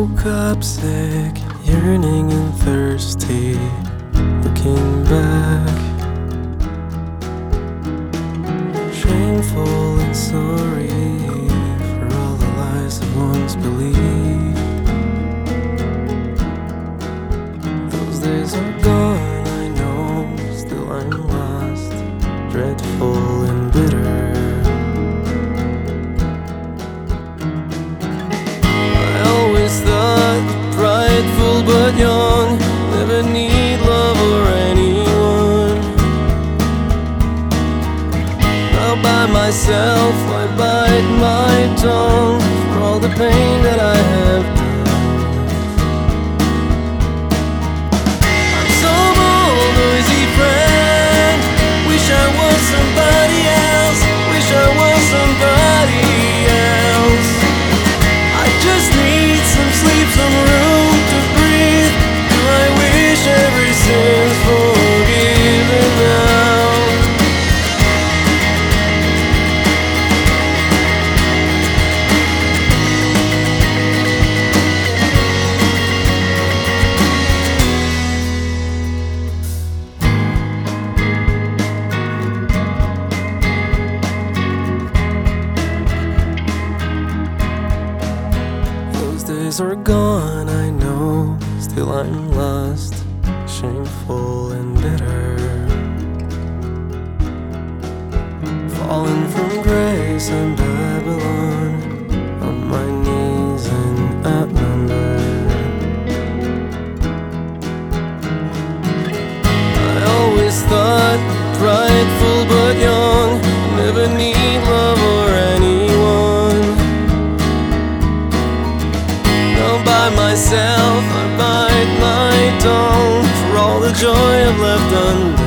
Woke up sick, yearning and thirsty, looking back, shameful and sorry for all the lies I once believed. Those days are gone, I know, still I'm lost, dreadful and bitter. Prideful but young, never need love or anyone. Now by myself I bite my tongue for all the pain that I have done. I'm some old noisy friend, wish I was somebody else, wish I was somebody else. I just need some sleep, some room to breathe. Do I wish every sin's forgiven now? Those days are gone, I know, still I'm lost, shameful and bitter. Fallen from grace and Babylon, on my knees and outnumbered. I always thought, prideful but young, never need love or anyone. Now by myself I bite my tongue for all the joy I've left undone.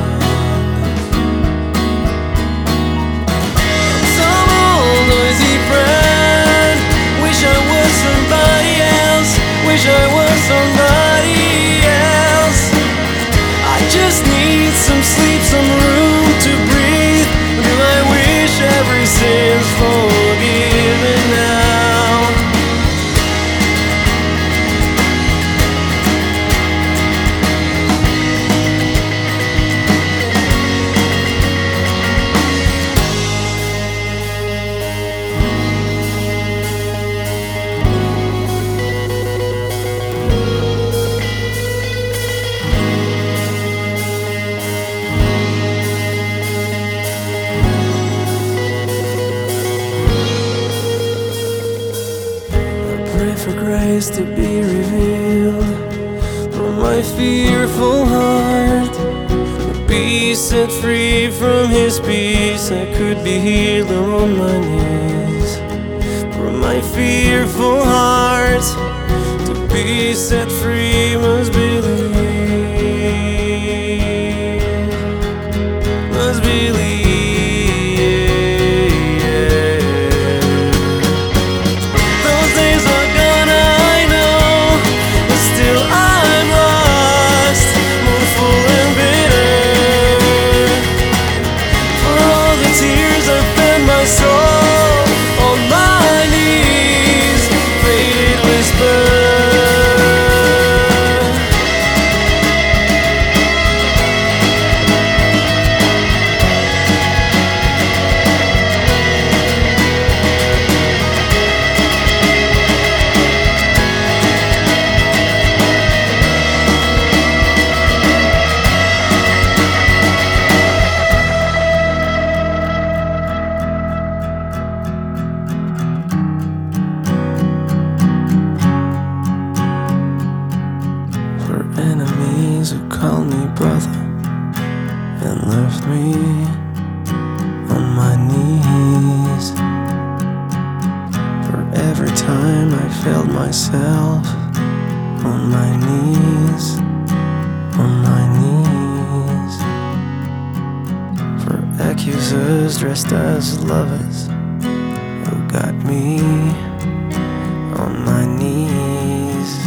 I'm some old noisy friend, wish I was somebody else, wish I was somebody else. I just need some sleep, some room to breathe. Do I wish every sin's forgiven now? For grace to be revealed from my fearful heart, to be set free from His peace. I could be healed on my knees. From my fearful heart, to be set free must believe, must believe. Enemies who called me brother and left me on my knees. For every time I failed myself, on my knees, on my knees. For accusers dressed as lovers who got me on my knees.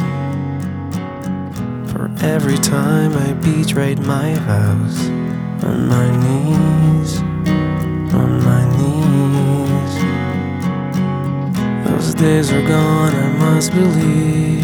Every time I betrayed my vows, on my knees, on my knees. Those days are gone, I must believe.